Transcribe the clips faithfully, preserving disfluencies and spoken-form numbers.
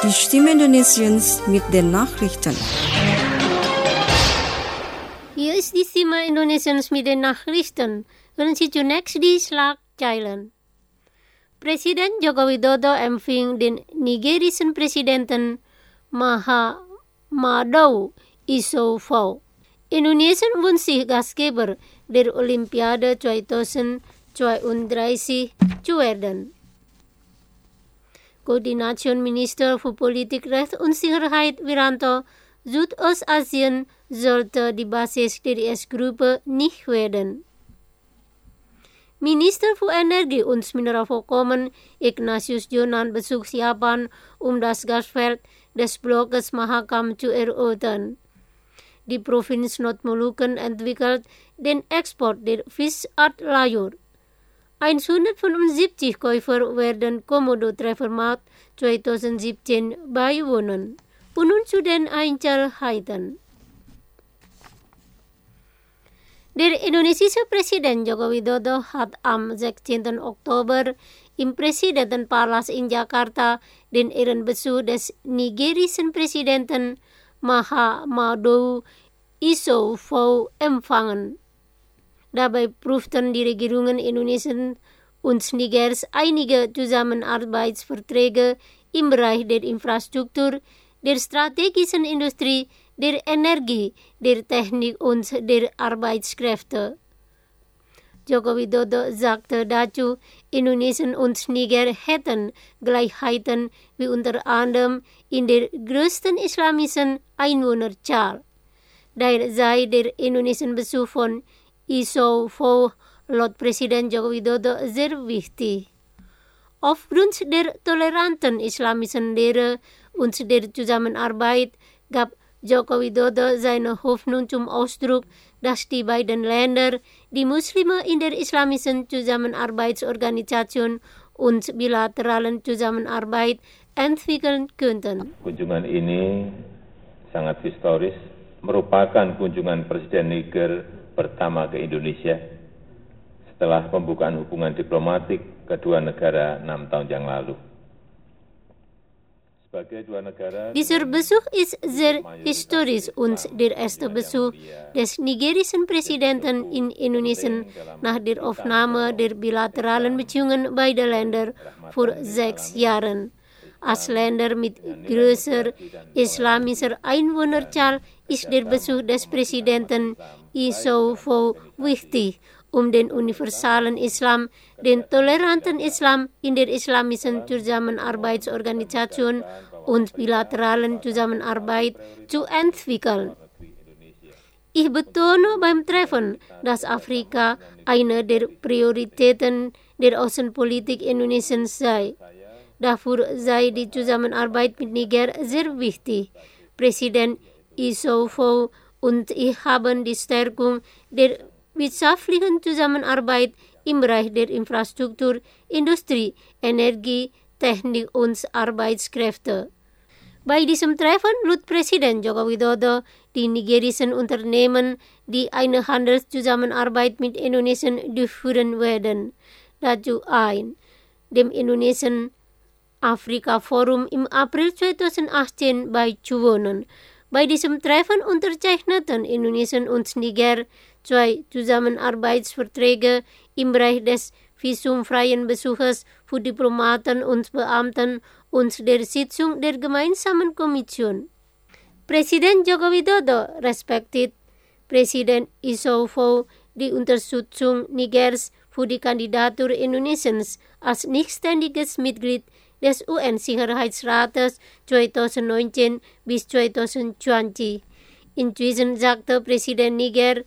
Die Stimme Indonesiens mit den Nachrichten. Hier ist die Stimme Indonesiens mit den Nachrichten. Hören Sie zunächst die Schlagzeilen. Presiden Joko Widodo empfing den nigerischen Präsidenten Mahamadou Issoufou. Indonesien wünscht sich Gastgeber der Olympiade zweitausendzweiunddreißig zu werden. Koordinationsminister für Politik, Recht und Sicherheit Wiranto, Südostasien sollte die Basis der I S-Gruppe nicht werden. Minister für Energie und Mineralvorkommen Ignatius Jonan besucht Japan, um das Gasfeld des Blocks Mahakam zu erörtern. Die Provinz Nordmolukken entwickelt den Export der Fischart Layur. hundertfünfundsiebzig Käufer werden Komodo-Treffermarkt zweitausendsiebzehn beiwohnen. Und nun zu den Einzelheiten. Der indonesische Präsident Joko Widodo hat am sechzehnten Oktober im Präsidentenpalast in Jakarta den Ehrenbesuch des nigerischen Präsidenten Mahamadou Issoufou empfangen. Dabei prüften die Regierungen Indonesiens und Nigers einige Zusammenarbeitsverträge im Bereich der Infrastruktur, der strategischen Industrie, der Energie, der Technik und der Arbeitskräfte. Joko Widodo sagte dazu, Indonesien und Niger hätten Gleichheiten wie unter anderem in der größten islamischen Einwohnerzahl. Daher sei der Indonesien-Besuch von Issoufou laut Präsident Joko Widodo sehr wichtig. Aufgrund der toleranten islamischen Lehre und der Zusammenarbeit gab Joko Widodo seine Hoffnung zum Ausdruck, dass die beiden Länder die Muslime in der islamischen Zusammenarbeitsorganisation und bilateralen Zusammenarbeit entwickeln könnten. Kunjungan ini sangat historis, merupakan kunjungan Presiden Niger pertama ke Indonesia setelah pembukaan hubungan diplomatik kedua negara enam tahun yang lalu. Dieser Besuch ist sehr historisch und der erste Besuch des nigerischen Präsidenten in Indonesien nach der Aufnahme der bilateralen Beziehungen beider Länder vor sechs Jahren. Als Länder mit größer islamischer Einwohnerzahl ist der Besuch des Präsidenten Issoufou wichtig, um den universalen Islam, den toleranten Islam in der islamischen Zusammenarbeitsorganisation und bilateralen Zusammenarbeit zu entwickeln. Ich betone beim Treffen, dass Afrika eine der Prioritäten der Außenpolitik Indonesiens sei. Dafür sei die Zusammenarbeit mit Niger sehr wichtig. Präsident Issoufou und ich haben die Stärkung der wirtschaftlichen Zusammenarbeit im Bereich der Infrastruktur, Industrie, Energie, Technik und Arbeitskräfte. Bei diesem Treffen lud Präsident Joko Widodo die nigerischen Unternehmen, die eine Handelszusammenarbeit mit Indonesien durchführen werden, dazu ein, dem Indonesien Afrika Forum im April zweitausendachtzehn beizuwohnen. Bei diesem Treffen unterzeichneten Indonesien und Niger zwei Zusammenarbeitsverträge im Bereich des visumfreien Besuches für Diplomaten und Beamten und der Sitzung der gemeinsamen Kommission. Präsident Joko Widodo respektiert Präsident Issoufou die Unterstützung Nigers für die Kandidatur Indonesiens als nichtständiges Mitglied des U N-Sicherheitsrates zweitausendneunzehn bis zweitausendzwanzig. Inzwischen sagte Präsident Niger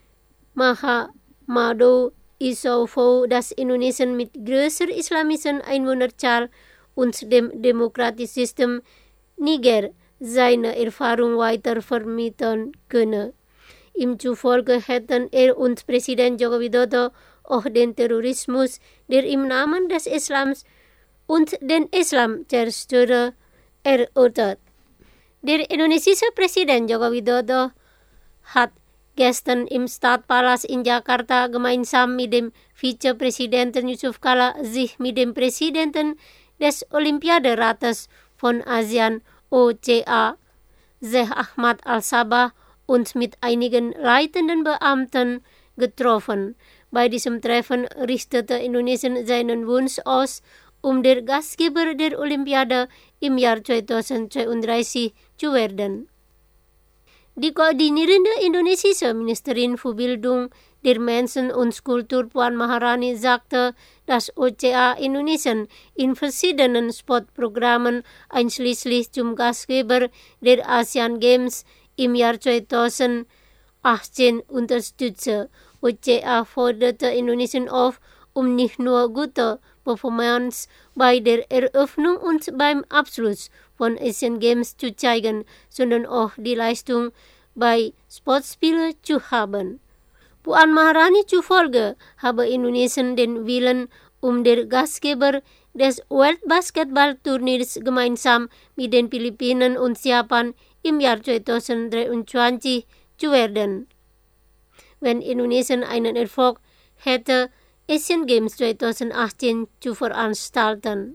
Mahamadou Issoufou, dass Indonesien mit größer islamischen Einwohnerzahl und dem demokratischen System Niger seine Erfahrung weiter vermitteln könne. Ihm zufolge hätten er und Präsident Joko Widodo auch den Terrorismus, der im Namen des Islams und den Islam zerstöre, erörtert. Der indonesische Präsident Joko Widodo hat gestern im Stadtpalast in Jakarta gemeinsam mit dem Vizepräsidenten Yusuf Kala sich mit dem Präsidenten des Olympiaderates von ASEAN O C A, Sheikh Ahmad Al-Sabah, und mit einigen leitenden Beamten getroffen. Bei diesem Treffen richtete Indonesien seinen Wunsch aus, um der Gastgeber der Olympiade im Jahr zweitausendzweiunddreißig zu werden. Die koordinierende indonesische Ministerin für Bildung der Menschen und Kultur Puan Maharani sagte, dass O C A Indonesien in verschiedenen Sportprogrammen einschließlich zum Gastgeber der Asian Games im Jahr zweitausendachtzehn unterstütze. O C A forderte Indonesien auf, um nicht nur gute Performance bei der Eröffnung und beim Abschluss von Asian Games zu zeigen, sondern auch die Leistung bei Sportspielen zu haben. Puan Maharani zufolge habe Indonesien den Willen, um der Gastgeber des World Basketball Turniers gemeinsam mit den Philippinen und Japan im Jahr zweitausenddreiundzwanzig zu werden. Wenn Indonesien einen Erfolg hätte, Asian Games zweitausendachtzehn zu veranstalten,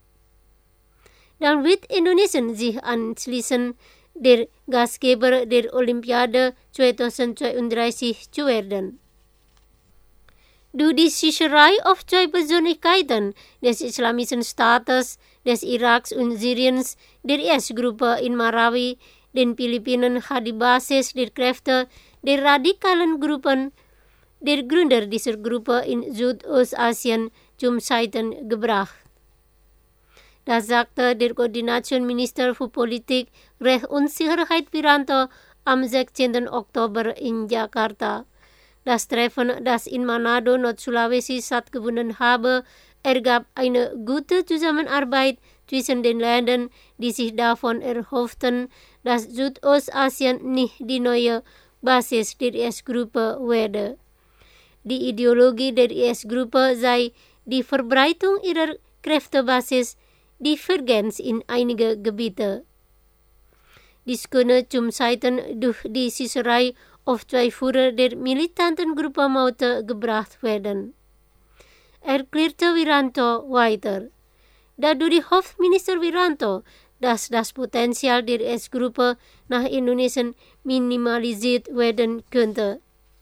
dann wird Indonesien sich anschließen, der Gastgeber der Olympiade zweitausendzweiunddreißig zu werden. Durch die Schießerei auf zwei Persönlichkeiten des Islamischen Staates, des Iraks und Syriens, der I S-Gruppe in Marawi, den Philippinen hat die Basis der Kräfte der radikalen Gruppen der Gründer dieser Gruppe in Südostasien zum Scheitern gebracht. Das sagte der Koordinationsminister für Politik, Recht und Sicherheit Wiranto am sechzehnten Oktober in Jakarta. Das Treffen, das in Manado, Nord-Sulawesi stattgefunden habe, ergab eine gute Zusammenarbeit zwischen den Ländern, die sich davon erhofften, dass Südostasien nicht die neue Basis der I S-Gruppe werde. Die Ideologie der I S-Gruppe sei die Verbreitung ihrer Kräftebasis, Divergenz in einige Gebiete. Dies könne zum Scheitern durch die Schießerei auf zwei Führer der militanten Gruppe Maute gebracht werden, erklärte Wiranto weiter. Dadurch hofft Minister Wiranto, dass das Potenzial der I S-Gruppe nach Indonesien minimalisiert werden könnte.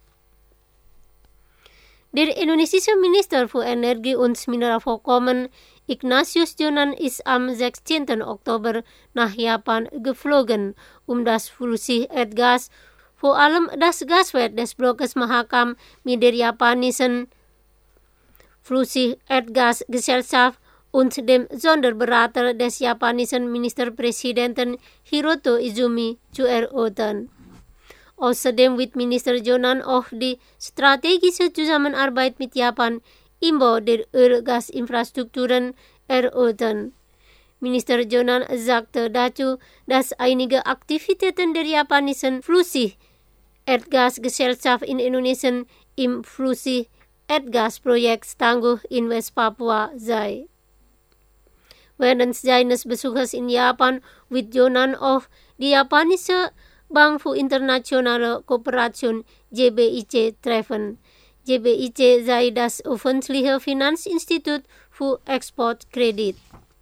Der indonesische Minister für Energie und Mineralvorkommen Ignatius Jonan ist am sechzehnten Oktober nach Japan geflogen, um das Flüssigerdgas, vor allem das Gaswerk des Blockes Mahakam mit der japanischen Flüssigerdgasgesellschaft und dem Sonderberater des japanischen Ministerpräsidenten Hiroto Izumi zu erörtern. Außerdem wird Minister Jonan auch die strategische Zusammenarbeit mit Japan im Bau der Öl-Gas-Infrastrukturen erörtern. Minister Jonan sagte dazu, dass einige Aktivitäten der japanischen Flüssigerdgasgesellschaft in Indonesien im Flüssigerdgasprojekt Tangguh in West-Papua sei. Während seines Besuches in Japan wird Jonan auf die japanische Bank für internationale Kooperation J B I C treffen. J B I C sei das öffentliche Finanzinstitut für Exportkredit.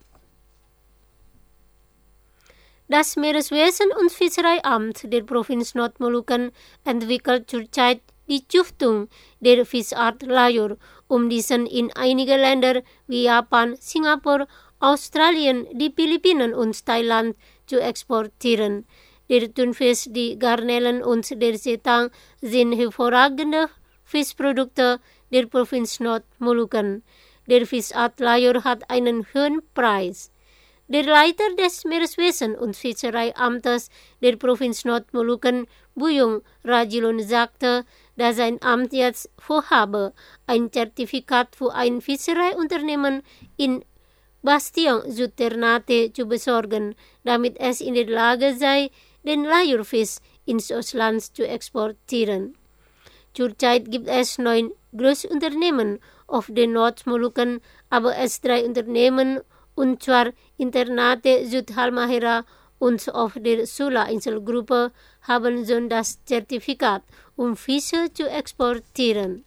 Das Meereswesen- und Fischereiamt der Provinz Nordmolukken entwickelt zurzeit die Züchtung der Fischart Layur, um diesen in einige Länder wie Japan, Singapur, Australien, die Philippinen und Thailand zu exportieren. Der Thunfisch, die Garnelen und der Seetang sind hervorragende Fischprodukte der Provinz Nordmolukken. Der Fischart Layur hat einen hohen Preis. Der Leiter des Meereswesen- und Fischereiamtes der Provinz Nordmolukken, Buyung Rajilun, sagte, dass sein Amt jetzt vorhabe, ein Zertifikat für ein Fischereiunternehmen in Bastion Südternate zu besorgen, damit es in der Lage sei, den Layurfisch ins Ausland zu exportieren. Zurzeit gibt es neun Großunternehmen auf den Nordmolukken, aber es drei Unternehmen, und zwar in Ternate, Südhalmahera und auf der Sula-Inselgruppe, haben schon das Zertifikat, um Fische zu exportieren.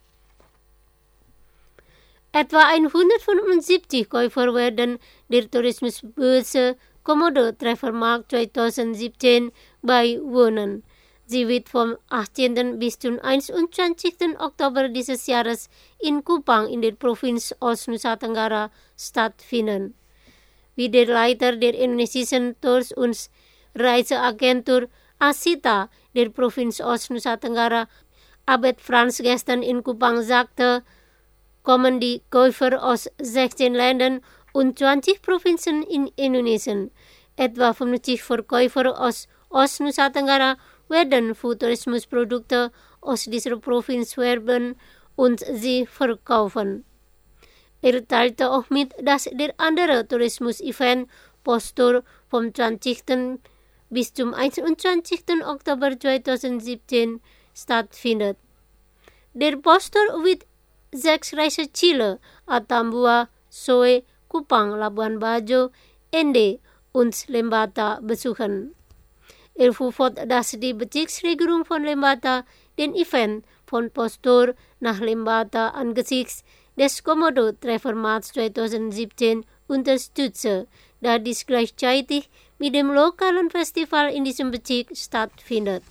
Etwa hundertfünfundsiebzig Käufer werden der Tourismusbörse Kommode Treffermarkt zwanzig siebzehn bei Wohnen. Sie wird vom achtzehnten bis zum einundzwanzigsten Oktober dieses Jahres in Kupang in der Provinz Ost-Nusa Tenggara stattfinden. Wie der Leiter der Indonesischen Tours- und Reiseagentur Asita der Provinz Ost-Nusa Tenggara, Abed Franz, gestern in Kupang sagte, kommen die Käufer aus sechzehn Ländern und zwanzig Provinzen in Indonesien. Etwa fünfzig Verkäufer aus Ost-Nusa Tenggara werden für Tourismusprodukte aus dieser Provinz werben und sie verkaufen. Er teilte auch mit, dass der andere Tourismus-Event Postur vom zwanzigsten bis zum einundzwanzigsten Oktober zwanzig siebzehn stattfindet. Der Postur wird sechs Reiseziele Atambua, Soe, Kupang, Labuan Bajo, Ende und Lembata besuchen. Er verfolgt, dass die Bezirksregierung von Lembata den Event von Postur nach Lembata angesichts des Komodo Treffermarkts zwanzig siebzehn unterstütze, da dies gleichzeitig mit dem lokalen Festival in diesem Bezirk stattfindet.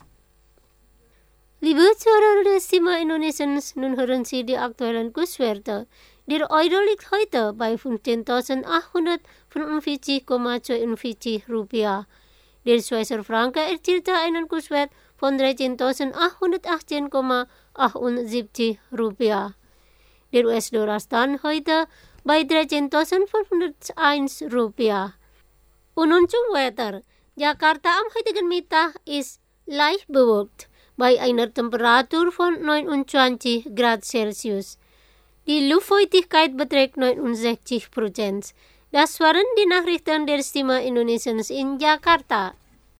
Liebe Zuhörer des Thema Indonesiens, nun hören Sie die aktuellen Kurswerte. Der Euro liegt heute bei fünfzehntausendachthundertfünfundvierzig Komma zweiundvierzig Rupiah. Der Schweizer Franken erzielte einen Kurswert von dreizehntausendachthundertachtzehn Komma achtundsiebzig Rupiah. Der U S-Dollar stand heute bei dreizehntausendfünfhunderteins Rupiah. Und nun zum Wetter. Jakarta am heutigen Mittag ist leicht bewölkt bei einer Temperatur von neunundzwanzig Grad Celsius. Die Luftfeuchtigkeit beträgt neunundsechzig Prozent. Das waren die Nachrichten der Stimme Indonesiens in Jakarta.